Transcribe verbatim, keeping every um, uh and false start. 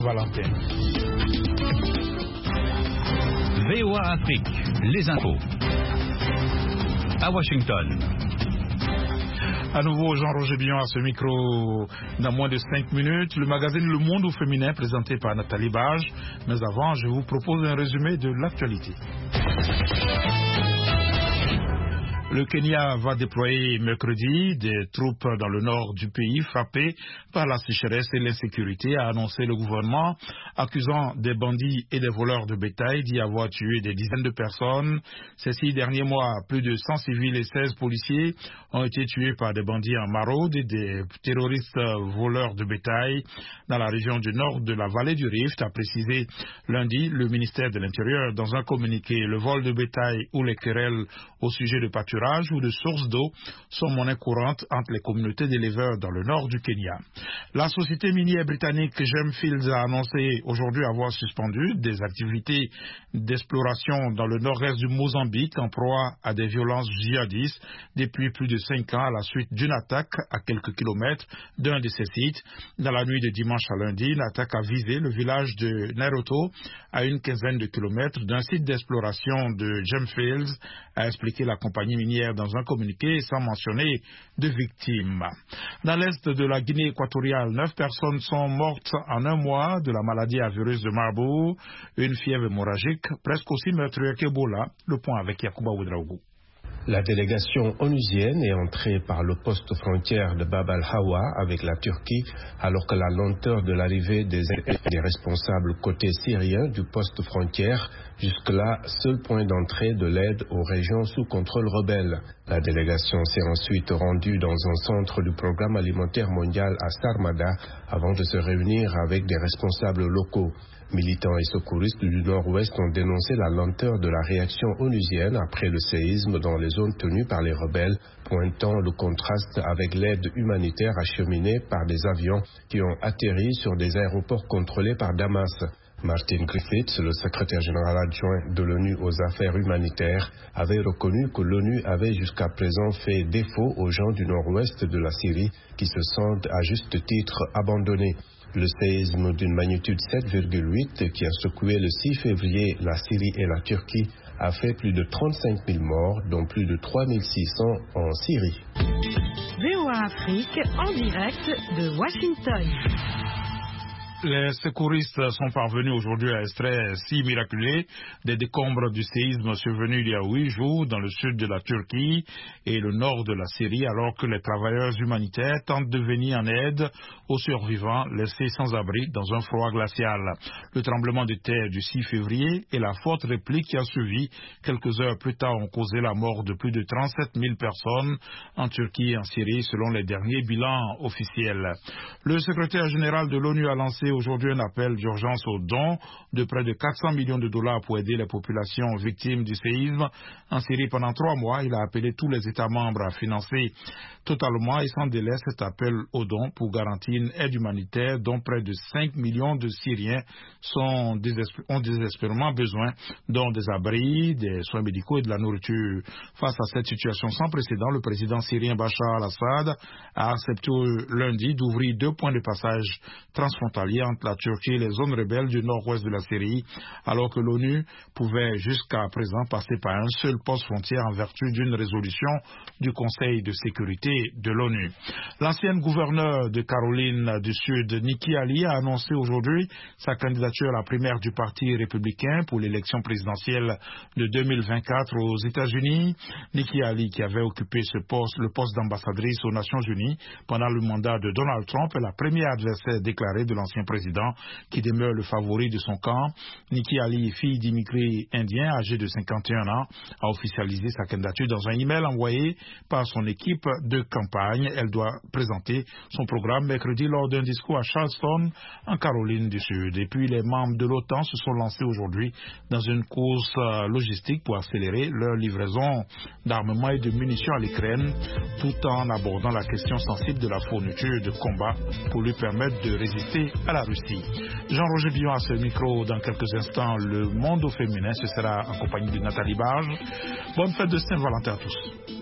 Valentin. V O A Afrique, les infos. À Washington. À nouveau, Jean-Roger Billon à ce micro dans moins de cinq minutes. Le magazine Le Monde au féminin présenté par Nathalie Bage. Mais avant, je vous propose un résumé de l'actualité. Le Kenya va déployer mercredi des troupes dans le nord du pays frappé par la sécheresse et l'insécurité, a annoncé le gouvernement, accusant des bandits et des voleurs de bétail d'y avoir tué des dizaines de personnes. Ces six derniers mois, plus de cent civils et seize policiers ont été tués par des bandits en maraude et des terroristes voleurs de bétail dans la région du nord de la vallée du Rift, a précisé lundi le ministère de l'Intérieur dans un communiqué. Le vol de bétail ou les querelles au sujet de pâturage ou de sources d'eau sont monnaie courante entre les communautés d'éleveurs dans le nord du Kenya. La société minière britannique Gemfields a annoncé aujourd'hui avoir suspendu des activités d'exploration dans le nord-est du Mozambique en proie à des violences djihadistes depuis plus de cinq ans à la suite d'une attaque à quelques kilomètres d'un de ces sites. Dans la nuit de dimanche à lundi, l'attaque a visé le village de Nairoto à une quinzaine de kilomètres d'un site d'exploration de Gemfields, a expliqué la compagnie minière dans un communiqué sans mentionner de victimes. Dans l'est de la Guinée équatoriale, neuf personnes sont mortes en un mois de la maladie à virus de Marburg, une fièvre hémorragique presque aussi meurtrière qu'Ebola. Le point avec Yacouba Ouedraogo. La délégation onusienne est entrée par le poste frontière de Bab al-Hawa avec la Turquie, alors que la lenteur de l'arrivée des, des responsables côté syrien du poste frontière, jusque-là seul point d'entrée de l'aide aux régions sous contrôle rebelle. La délégation s'est ensuite rendue dans un centre du programme alimentaire mondial à Sarmada avant de se réunir avec des responsables locaux. Militants et secouristes du nord-ouest ont dénoncé la lenteur de la réaction onusienne après le séisme dans les zones tenues par les rebelles, pointant le contraste avec l'aide humanitaire acheminée par des avions qui ont atterri sur des aéroports contrôlés par Damas. Martin Griffiths, le secrétaire général adjoint de l'ONU aux affaires humanitaires, avait reconnu que l'ONU avait jusqu'à présent fait défaut aux gens du nord-ouest de la Syrie qui se sentent à juste titre abandonnés. Le séisme d'une magnitude sept virgule huit qui a secoué le six février la Syrie et la Turquie a fait plus de trente-cinq mille morts, dont plus de trois mille six cents en Syrie. V O A Afrique en direct de Washington. Les secouristes sont parvenus aujourd'hui à extraire six miraculés des décombres du séisme survenu il y a huit jours dans le sud de la Turquie et le nord de la Syrie, alors que les travailleurs humanitaires tentent de venir en aide aux survivants laissés sans abri dans un froid glacial. Le tremblement de terre du six février et la forte réplique qui a suivi quelques heures plus tard ont causé la mort de plus de trente-sept mille personnes en Turquie et en Syrie, selon les derniers bilans officiels. Le secrétaire général de l'ONU a lancé aujourd'hui un appel d'urgence aux dons de près de quatre cents millions de dollars pour aider les populations victimes du séisme en Syrie pendant trois mois. Il a appelé tous les États membres à financer totalement et sans délai cet appel aux dons pour garantir une aide humanitaire dont près de cinq millions de Syriens sont désespé- ont désespérément besoin, dont des abris, des soins médicaux et de la nourriture. Face à cette situation sans précédent, le président syrien Bachar al-Assad a accepté lundi d'ouvrir deux points de passage transfrontaliers entre la Turquie et les zones rebelles du nord-ouest de la Syrie, alors que l'ONU pouvait jusqu'à présent passer par un seul poste frontière en vertu d'une résolution du Conseil de sécurité de l'ONU. L'ancienne gouverneure de Caroline du Sud, Nikki Haley, a annoncé aujourd'hui sa candidature à la primaire du Parti républicain pour l'élection présidentielle de deux mille vingt-quatre aux États-Unis. Nikki Haley, qui avait occupé ce poste, le poste d'ambassadrice aux Nations Unies pendant le mandat de Donald Trump, est la première adversaire déclarée de l'ancien président qui demeure le favori de son camp. Nikki Haley, fille d'immigrés indiens âgée de cinquante et un ans, a officialisé sa candidature dans un email envoyé par son équipe de campagne. Elle doit présenter son programme mercredi lors d'un discours à Charleston, en Caroline du Sud. Et puis les membres de l'OTAN se sont lancés aujourd'hui dans une course logistique pour accélérer leur livraison d'armements et de munitions à l'Ukraine, tout en abordant la question sensible de la fourniture de combat pour lui permettre de résister à la Russie. Jean-Roger Billon à ce micro. Dans quelques instants, le monde au féminin, ce sera en compagnie de Nathalie Barge. Bonne fête de Saint-Valentin à tous.